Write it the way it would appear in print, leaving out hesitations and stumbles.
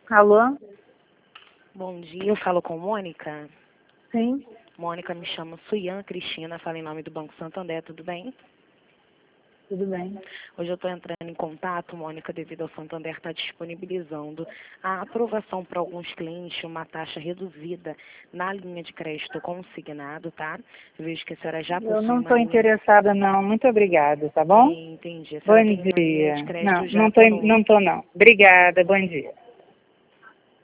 Alô? Bom dia, eu falo com Mônica. Sim, Mônica, me chamo Suian Cristina, falo em nome do Banco Santander, tudo bem? tudo bem. Hoje eu estou entrando em contato, Mônica, devido ao Santander estar disponibilizando a aprovação para alguns clientes, uma taxa reduzida na linha de crédito consignado, tá? Eu vejo que a senhora já Eu possui não uma estou linha... interessada não. Muito obrigada, tá bom? Entendi. A senhora Bom tem uma linha de dia. crédito Não, já não tô conosco. não. Obrigada, bom dia.